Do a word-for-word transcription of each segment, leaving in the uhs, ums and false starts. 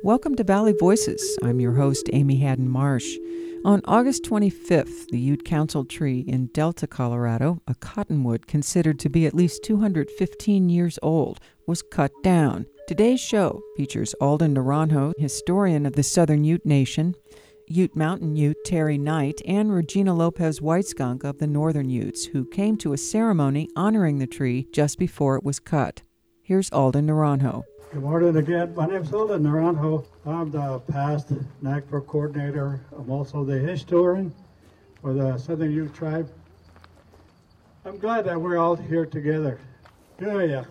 Welcome to Valley Voices. I'm your host, Amy Haddon Marsh. On August twenty-fifth, the Ute Council tree in Delta, Colorado, a cottonwood considered to be at least two hundred fifteen years old, was cut down. Today's show features Alden Naranjo, historian of the Southern Ute Nation, Ute Mountain Ute Terry Knight, and Regina Lopez White Skunk of the Northern Utes, who came to a ceremony honoring the tree just before it was cut. Here's Alden Naranjo. Good morning again. My name is Alden Naranjo. I'm the past N A C P R coordinator. I'm also the historian for the Southern Ute tribe. I'm glad that we're all here together. What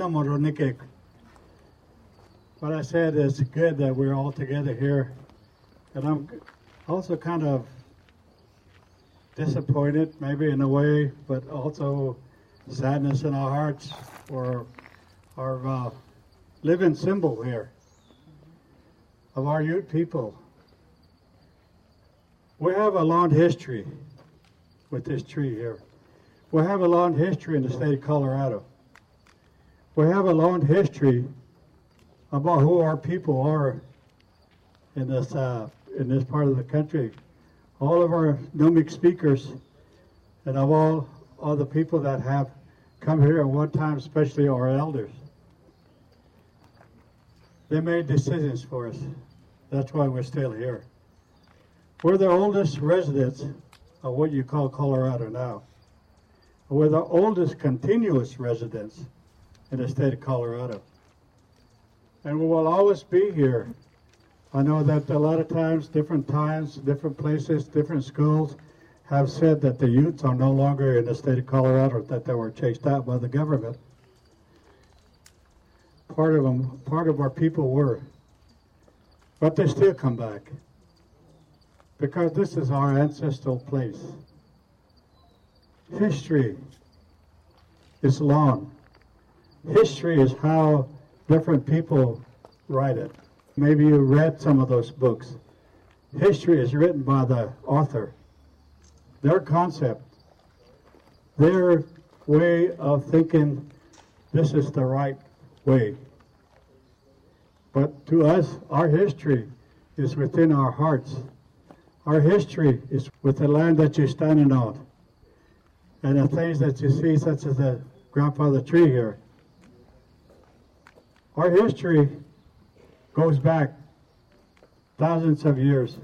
I said is good that we're all together here. And I'm also kind of disappointed, maybe in a way, but also sadness in our hearts for our uh, living symbol here of our Ute people. We have a long history with this tree here. We have a long history in the state of Colorado. We have a long history about who our people are in this uh, in this part of the country. All of our Numic speakers and of all, all the people that have come here at one time, especially our elders, they made decisions for us. That's why we're still here. We're the oldest residents of what you call Colorado now. We're the oldest continuous residents in the state of Colorado. And we will always be here. I know that a lot of times, different times, different places, different schools have said that the Utes are no longer in the state of Colorado, that they were chased out by the government. Part of them, part of our people were, but they still come back because this is our ancestral place. History is long. History is how different people write it. Maybe you read some of those books. History is written by the author. Their concept, their way of thinking, this is the right way. But to us, our history is within our hearts. Our history is with the land that you're standing on and the things that you see, such as the grandfather tree here. Our history goes back thousands of years.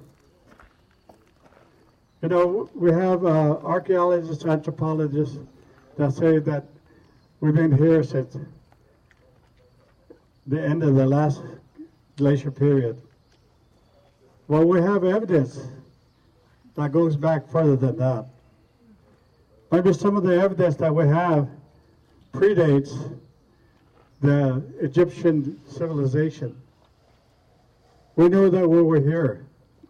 You know, we have uh, archaeologists, anthropologists that say that we've been here since the end of the last glacier period. Well, we have evidence that goes back further than that. Maybe some of the evidence that we have predates the Egyptian civilization. We know that we were here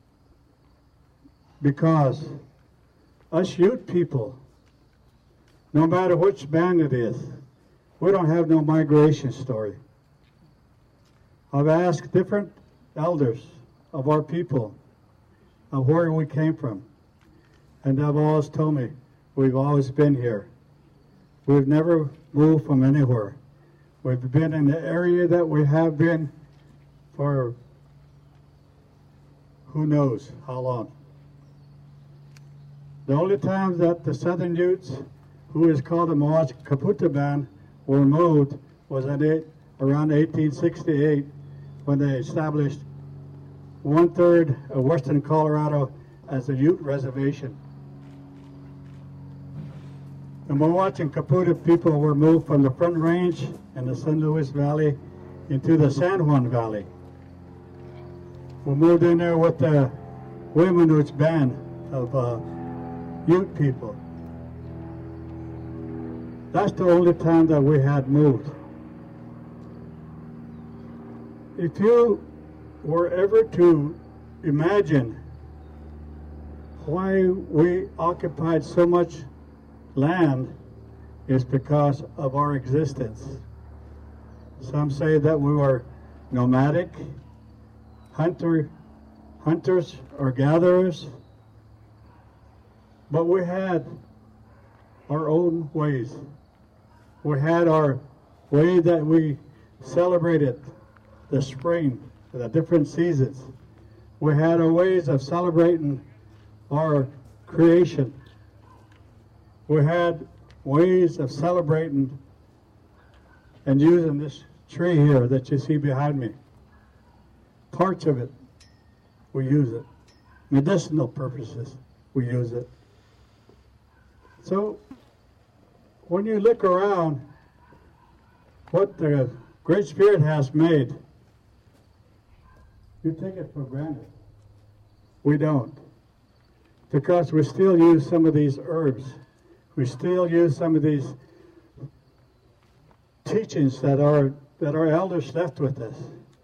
because us Ute people, no matter which band it is, we don't have no migration story. I've asked different elders of our people of where we came from, and they've always told me we've always been here. We've never moved from anywhere. We've been in the area that we have been for who knows how long. The only time that the Southern Utes, who is called the Moash Kaputa Band, were moved was at eight, around eighteen sixty-eight, when they established one-third of western Colorado as a Ute reservation. The Moash and Kaputa people were moved from the Front Range and the San Luis Valley into the San Juan Valley. We moved in there with the Weminuch band of uh, Ute people. That's the only time that we had moved. If you were ever to imagine why we occupied so much land, is because of our existence. Some say that we were nomadic, hunter, hunters or gatherers, but we had our own ways. We had our way that we celebrated the spring the different seasons. We had our ways of celebrating our creation. We had ways of celebrating and using this tree here that you see behind me. Parts of it, we use it. Medicinal purposes, we use it. So, when you look around what the Great Spirit has made, you take it for granted. We don't. Because we still use some of these herbs. We still use some of these teachings that our, that our elders left with us.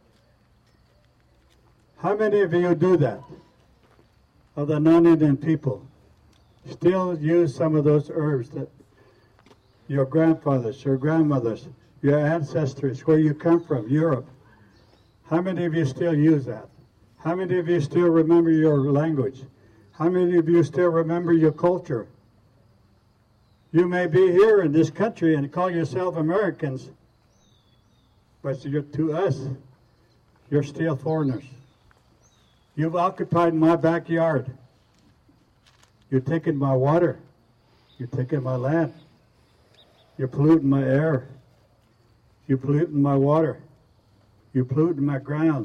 How many of you do that? Of the non-Indian people? Still use some of those herbs that your grandfathers, your grandmothers, your ancestors, where you come from, Europe. How many of you still use that? How many of you still remember your language? How many of you still remember your culture? You may be here in this country and call yourself Americans, but you're, to us, you're still foreigners. You've occupied my backyard. You're taking my water. You're taking my land. You're polluting my air. You're polluting my water. You're polluting my ground.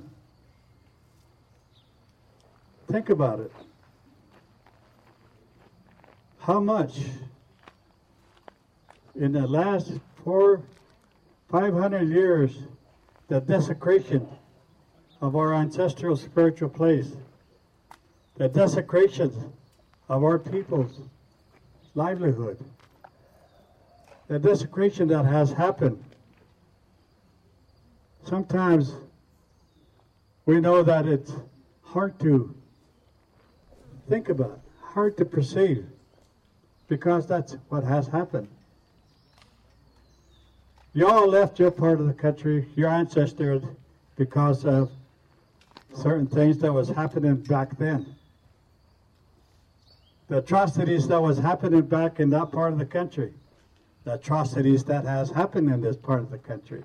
Think about it. How much in the last four, five hundred years, the desecration of our ancestral spiritual place, the desecration of our people's livelihood, the desecration that has happened. Sometimes we know that it's hard to think about, hard to perceive, because that's what has happened. You all left your part of the country, your ancestors, because of certain things that was happening back then. The atrocities that was happening back in that part of the country. The atrocities that has happened in this part of the country.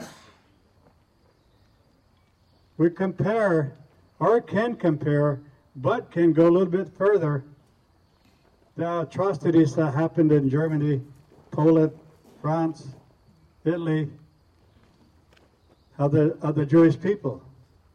We compare, or can compare, but can go a little bit further, the atrocities that happened in Germany, Poland, France, Italy, of the, of the Jewish people.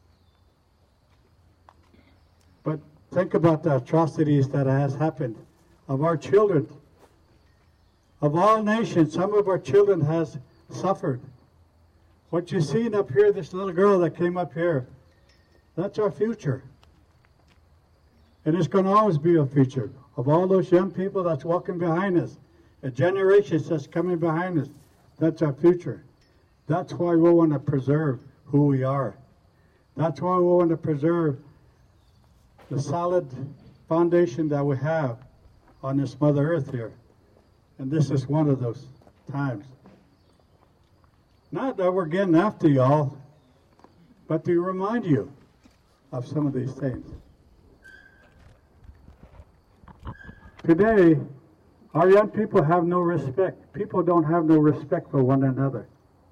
But think about the atrocities that has happened of our children. Of all nations, some of our children has suffered. What you seen up here, this little girl that came up here, that's our future. And it's going to always be our future. Of all those young people that's walking behind us, the generations that's coming behind us, that's our future. That's why we want to preserve who we are. That's why we want to preserve the solid foundation that we have on this Mother Earth here. And this is one of those times. Not that we're getting after y'all, but to remind you of some of these things. Today, our young people have no respect. People don't have no respect for one another.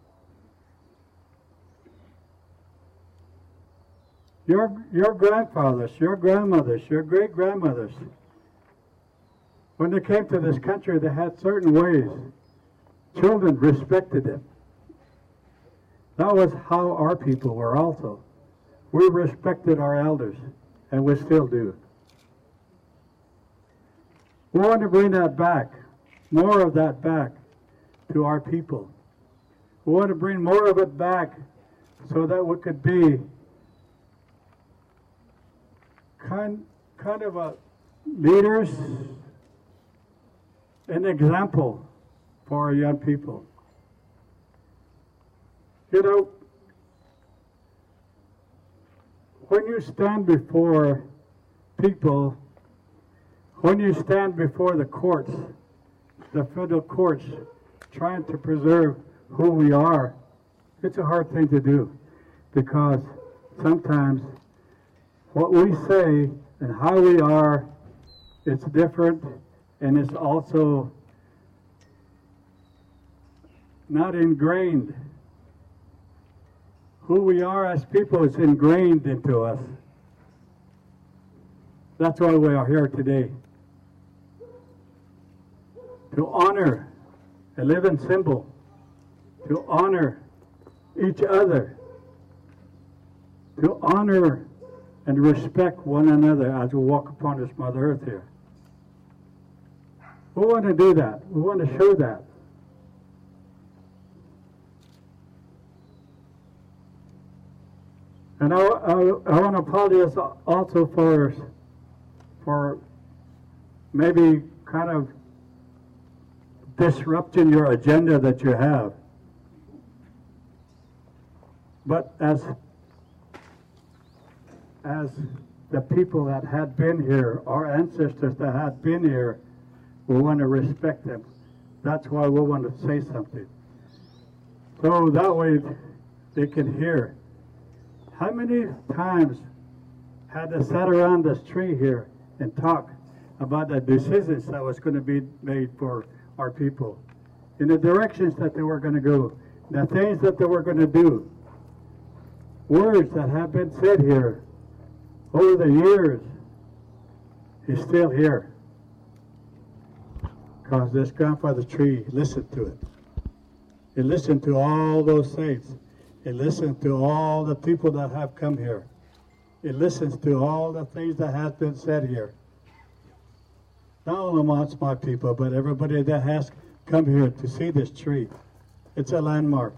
Your, your grandfathers, your grandmothers, your great-grandmothers, when they came to this country, they had certain ways. Children respected them. That was how our people were also. We respected our elders, and we still do. We want to bring that back, more of that back to our people. We want to bring more of it back so that we could be kind, kind of a leaders, an example for our young people. You know, when you stand before people, when you stand before the courts, the federal courts, trying to preserve who we are, it's a hard thing to do, because sometimes what we say and how we are, it's different, and it's also not ingrained. Who we are as people is ingrained into us. That's why we are here today. To honor a living symbol. To honor each other. To honor and respect one another as we walk upon this Mother Earth here. We want to do that. We want to show that. And I, I, I want to apologize also for, for maybe kind of disrupting your agenda that you have. But as, as the people that had been here, our ancestors that had been here, we want to respect them. That's why we want to say something. So that way they can hear. How many times had they sat around this tree here and talked about the decisions that was going to be made for our people, in the directions that they were going to go, the things that they were going to do, words that have been said here over the years is still here. Because this grandfather tree listened to it. It listened to all those things. It listens to all the people that have come here. It listens to all the things that have been said here. Not only amongst my people, but everybody that has come here to see this tree. It's a landmark.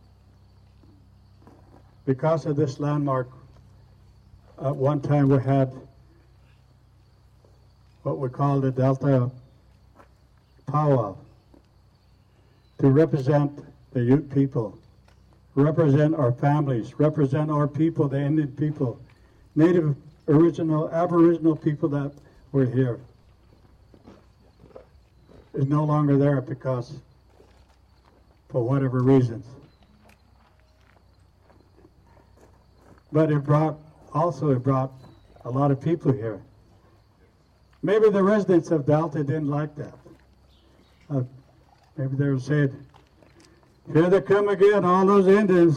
Because of this landmark, at one time we had what we call the Delta Powwow to represent the Ute people. Represent our families, represent our people, the Indian people, Native, original, Aboriginal people that were here. Is no longer there because, for whatever reasons. But it brought, also it brought a lot of people here. Maybe the residents of Delta didn't like that. Uh, maybe they said, here they come again, all those Indians.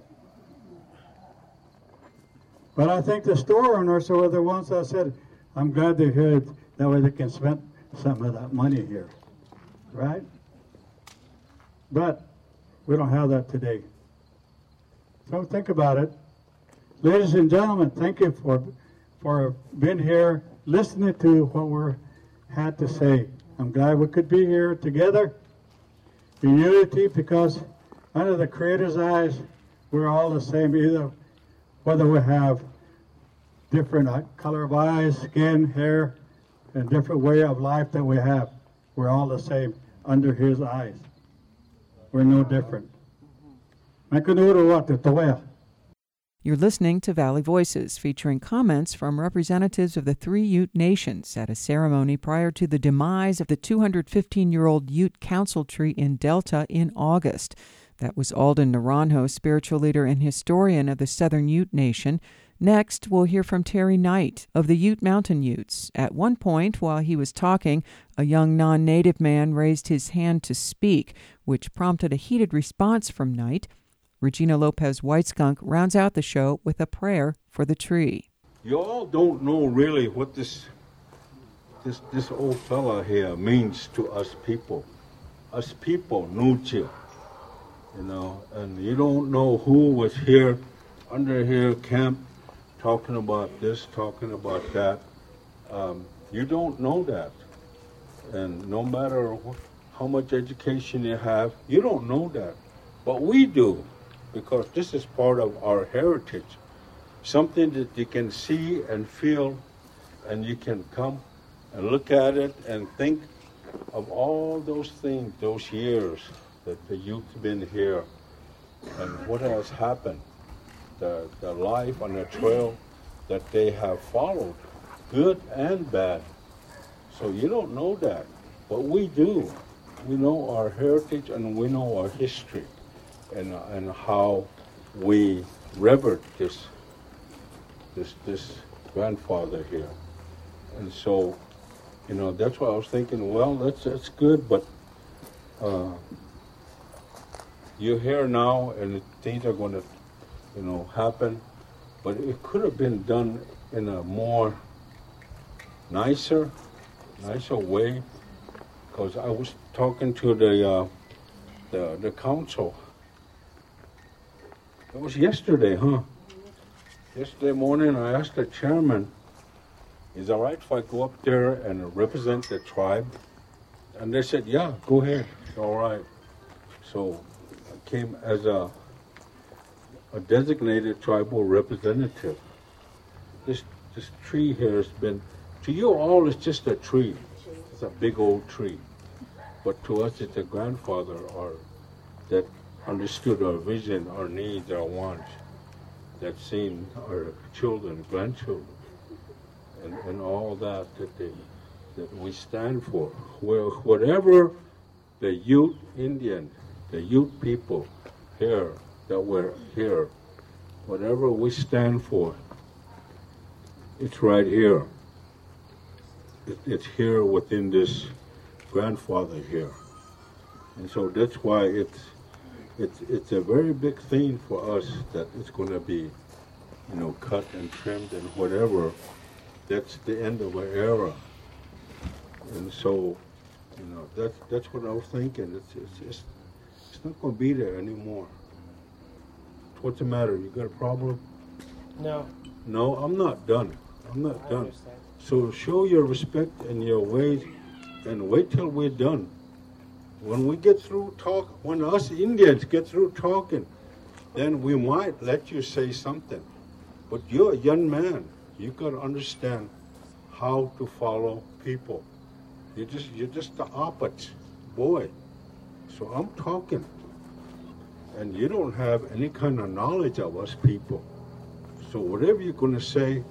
But I think the store owners were the ones that said, I'm glad they're here, that way they can spend some of that money here, right? But we don't have that today. So think about it. Ladies and gentlemen, thank you for, for being here, listening to what we had to say. I'm glad we could be here together in unity, because under the Creator's eyes, we're all the same, either whether we have different color of eyes, skin, hair, and different way of life that we have. We're all the same under His eyes. We're no different. You're listening to Valley Voices, featuring comments from representatives of the three Ute nations at a ceremony prior to the demise of the two hundred fifteen-year-old Ute Council tree in Delta in August. That was Alden Naranjo, spiritual leader and historian of the Southern Ute Nation. Next, we'll hear from Terry Knight of the Ute Mountain Utes. At one point, while he was talking, a young non-native man raised his hand to speak, which prompted a heated response from Knight. Regina Lopez Whiteskunk rounds out the show with a prayer for the tree. You all don't know really what this this this old fella here means to us people. Us people, Nuche, you know, and you don't know who was here, under here, camp, talking about this, talking about that. Um, you don't know that. And no matter wh- how much education you have, you don't know that. But we do. Because this is part of our heritage, something that you can see and feel, and you can come and look at it and think of all those things, those years that the youth have been here, and what has happened, the, the life on the trail that they have followed, good and bad. So you don't know that, but we do. We know our heritage and we know our history. And, and how we revered this this this grandfather here. And so, you know, that's why I was thinking, well, that's that's good, but uh, you're here now and things are going to you know, happen. But it could have been done in a more nicer, nicer way. Because I was talking to the, uh, the the council. It was yesterday, huh? Yesterday morning, I asked the chairman, is it all right if I go up there and represent the tribe? And they said, yeah, go ahead, it's all right. So I came as a, a designated tribal representative. This, this tree here has been, to you all, it's just a tree. It's a big old tree. But to us, it's a grandfather our, that understood our vision, our needs, our wants, that seen our children, grandchildren, and, and all that that they that we stand for. Where whatever the Ute Indian, the Ute people here that we're here, whatever we stand for, it's right here. It, it's here within this grandfather here, and so that's why it's. It's, it's a very big thing for us that it's going to be, you know, cut and trimmed and whatever. That's the end of an era. And so, you know, that's, that's what I was thinking. It's, it's, it's, it's not going to be there anymore. What's the matter? You got a problem? No. No, I'm not done. I'm not I done. understand. So show your respect and your ways and wait till we're done. When we get through talk, when us Indians get through talking, then we might let you say something. But you're a young man. You got to understand how to follow people. You're just, you're just the opposite boy. So I'm talking. And you don't have any kind of knowledge of us people. So whatever you're going to say,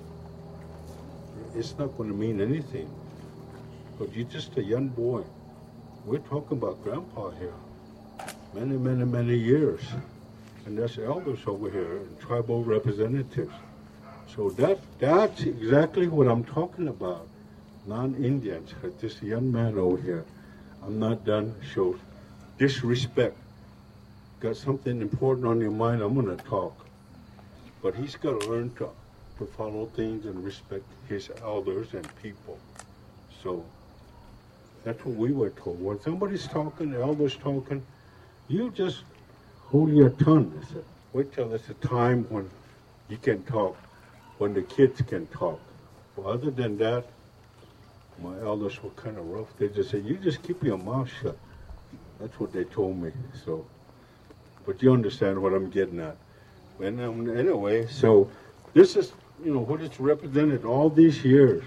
it's not going to mean anything. But you're just a young boy. We're talking about Grandpa here. Many, many, many years. And there's elders over here and tribal representatives. So that that's exactly what I'm talking about. Non-Indians. This young man over here. I'm not done. Shows disrespect. Got something important on your mind, I'm going to talk. But he's got to learn to, to follow things and respect his elders and people. So that's what we were told. When somebody's talking, the elders talking, you just hold your tongue. Wait till there's a time when you can talk, when the kids can talk. Well, other than that, my elders were kind of rough. They just said, you just keep your mouth shut. That's what they told me. So, but you understand what I'm getting at. And um, anyway, so this is, you know, what it's represented all these years.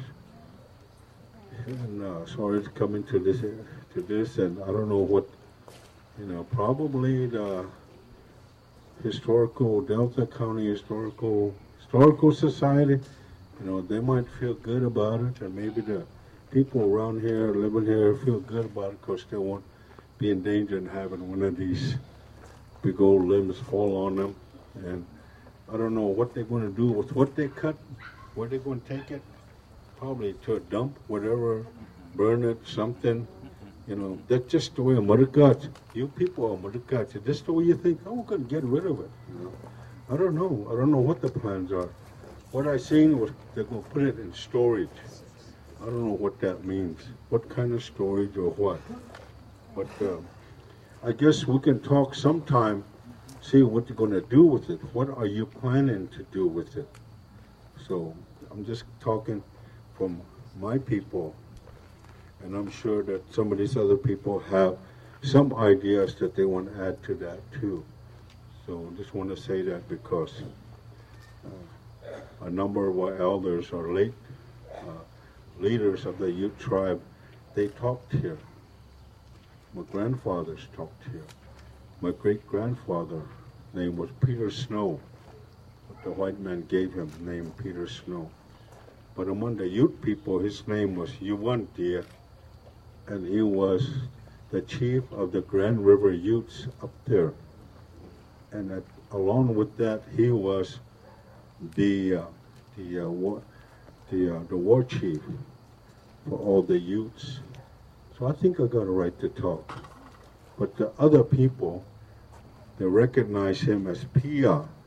And uh, sorry to come into this, to this, and I don't know what, you know, probably the historical, Delta County Historical, Historical Society, you know, they might feel good about it, and maybe the people around here, living here, feel good about it because they won't be in danger in having one of these big old limbs fall on them. And I don't know what they're going to do with what they cut, where they're going to take it. Probably to a dump, whatever, burn it, something. You know, that's just the way of Mudukats. You people are Mudukats. Is this the way you think? Oh, we're going to get rid of it. You know, I don't know. I don't know what the plans are. What I seen was they're going to put it in storage. I don't know what that means. What kind of storage or what? But uh, I guess we can talk sometime, see what you're going to do with it. What are you planning to do with it? So I'm just talking from my people, and I'm sure that some of these other people have some ideas that they want to add to that too. So I just want to say that because uh, a number of our elders or late uh, leaders of the Ute tribe, they talked here. My grandfathers talked here. My great-grandfather name was Peter Snow. The white man gave him the name Peter Snow. But among the Ute people, his name was Yuwantia, and he was the chief of the Grand River Utes up there. And that, along with that, he was the uh, the uh, war, the uh, the war chief for all the Utes. So I think I got a right to talk. But the other people, they recognize him as Pia,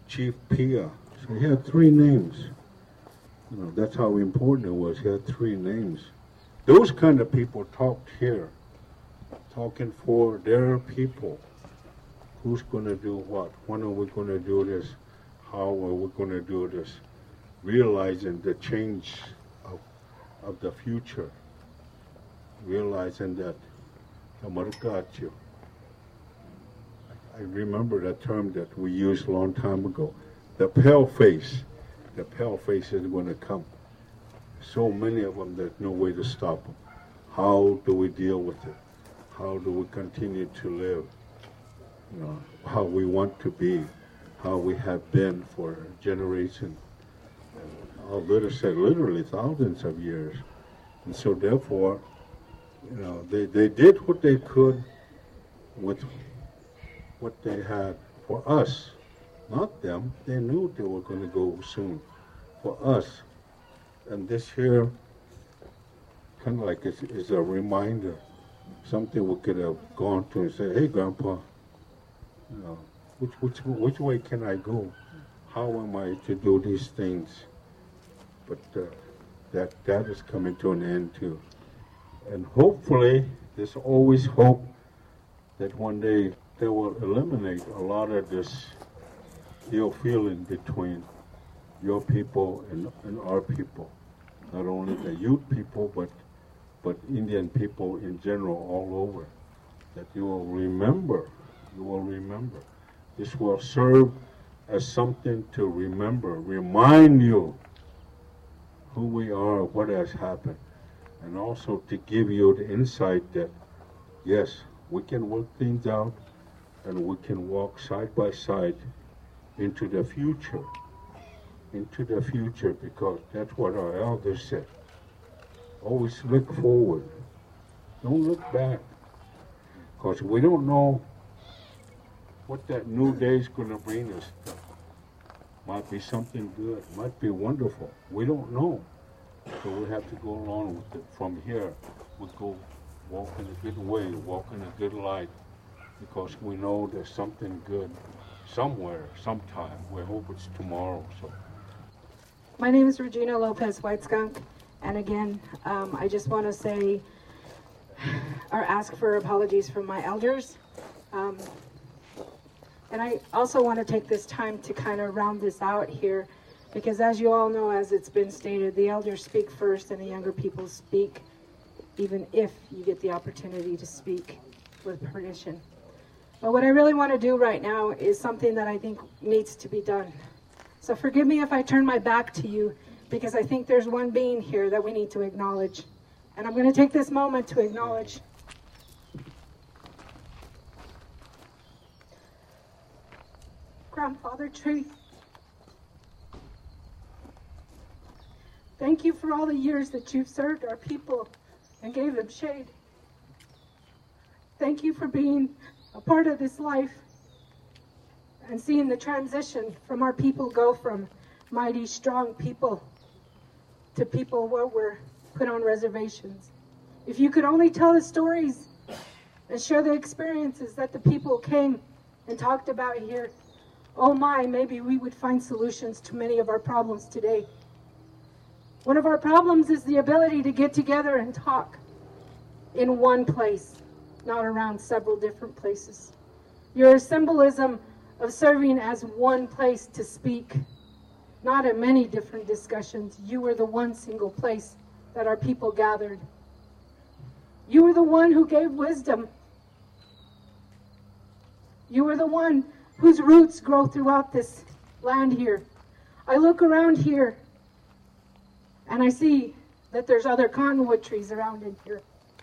Chief Pia. So he had three names. You know, that's how important it was. He had three names. Those kind of people talked here, talking for their people. Who's going to do what? When are we going to do this? How are we going to do this? Realizing the change of, of the future. Realizing that Kamarkachu. I remember that term that we used a long time ago. The pale face. The pale face is going to come. So many of them, there's no way to stop them. How do we deal with it? How do we continue to live? You know, how we want to be, how we have been for generations. I'll literally say literally thousands of years. And so therefore, you know, they, they did what they could with what they had for us. Not them. They knew they were going to go soon. For us. And this here, kind of like is, is a reminder. Something we could have gone to and said, hey, Grandpa, you know, which, which, which way can I go? How am I to do these things? But uh, that, that is coming to an end too. And hopefully, there's always hope that one day they will eliminate a lot of this ill feeling between your people and, and our people. Not only the Ute people, but, but Indian people in general all over. That you will remember, you will remember. This will serve as something to remember, remind you who we are, what has happened. And also to give you the insight that, yes, we can work things out and we can walk side by side into the future. Into the future, because that's what our elders said. Always look forward. Don't look back. Because we don't know what that new day is going to bring us. Might be something good. Might be wonderful. We don't know. So we have to go along with it. From here, we go walk in a good way, walk in a good light, because we know there's something good somewhere, sometime. We hope it's tomorrow. So. My name is Regina Lopez White Skunk, and again, um, I just want to say or ask for apologies from my elders. Um, and I also want to take this time to kind of round this out here, because as you all know, as it's been stated, the elders speak first and the younger people speak, even if you get the opportunity to speak with permission. But what I really want to do right now is something that I think needs to be done. So forgive me if I turn my back to you, because I think there's one being here that we need to acknowledge. And I'm going to take this moment to acknowledge Grandfather Tree. Thank you for all the years that you've served our people and gave them shade. Thank you for being a part of this life and seeing the transition from our people go from mighty, strong people to people what were put on reservations. If you could only tell the stories and share the experiences that the people came and talked about here, oh my, maybe we would find solutions to many of our problems today. One of our problems is the ability to get together and talk in one place, not around several different places. You're a symbolism of serving as one place to speak, not in many different discussions. You were the one single place that our people gathered. You were the one who gave wisdom. You were the one whose roots grow throughout this land here. I look around here and I see that there's other cottonwood trees around in here.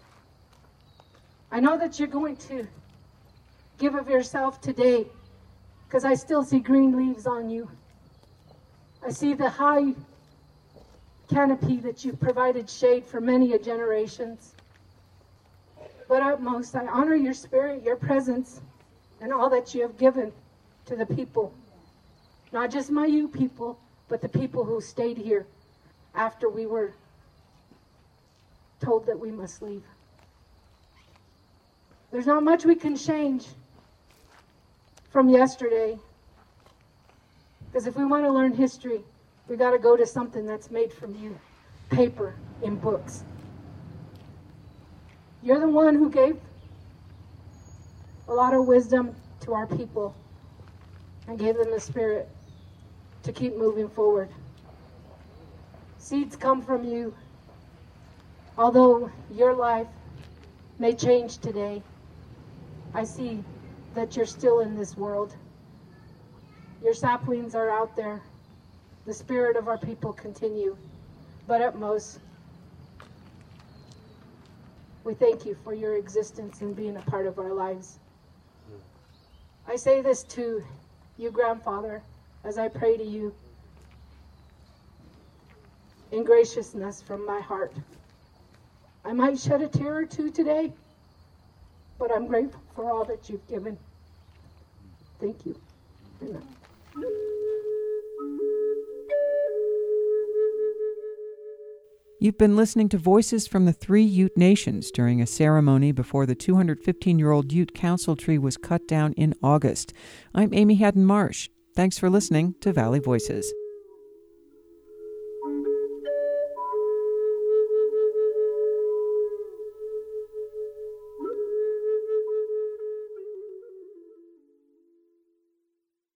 I know that you're going to give of yourself today, because I still see green leaves on you. I see the high canopy that you've provided shade for many a generations. But utmost, I honor your spirit, your presence, and all that you have given to the people. Not just my you people, but the people who stayed here after we were told that we must leave. There's not much we can change from yesterday. Because if we want to learn history, we got to go to something that's made from you, paper, in books. You're the one who gave a lot of wisdom to our people and gave them the spirit to keep moving forward. Seeds come from you. Although your life may change today, I see that you're still in this world. Your saplings are out there. The spirit of our people continue. But at most, we thank you for your existence and being a part of our lives. I say this to you, Grandfather, as I pray to you in graciousness from my heart. I might shed a tear or two today, but I'm grateful for all that you've given. Thank you. Amen. You've been listening to Voices from the Three Ute Nations during a ceremony before the two hundred fifteen-year-old Ute Council tree was cut down in August. I'm Amy Haddon Marsh. Thanks for listening to Valley Voices.